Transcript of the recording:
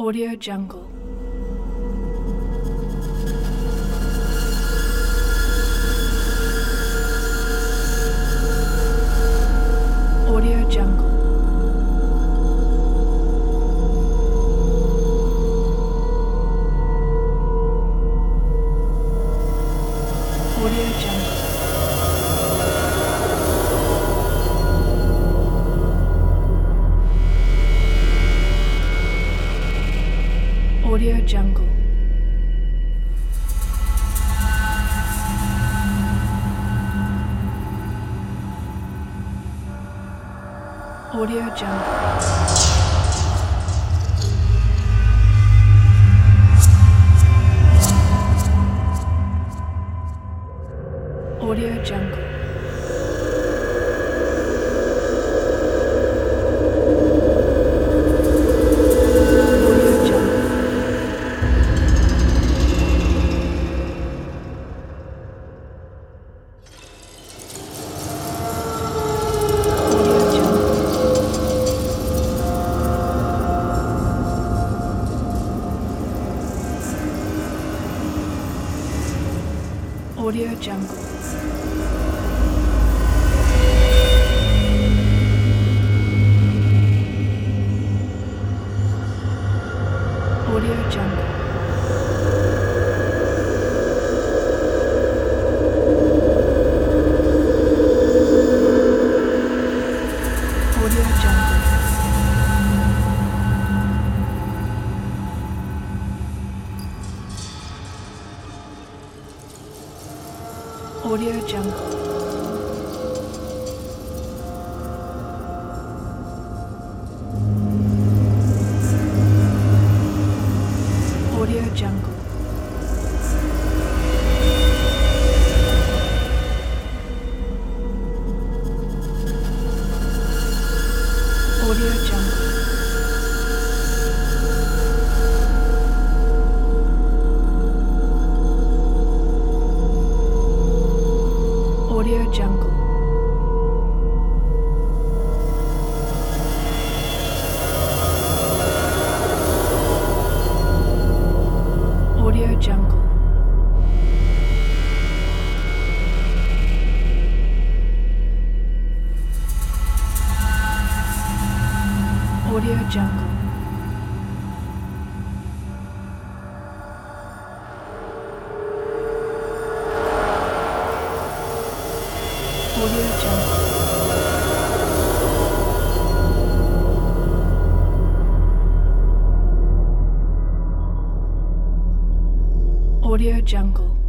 Audio Jungle. Audio Jungle. Audio Jungle. Audio Jungle. Audio Jungle. Audio Jungle. Audio Jungle. Audio Jungle. Audio Jungle. Audio Jungle. Audio Jungle. Audio Jungle. Audio Jungle. Audio Jungle. Audio Jungle. Audio Jungle. Audio Jungle.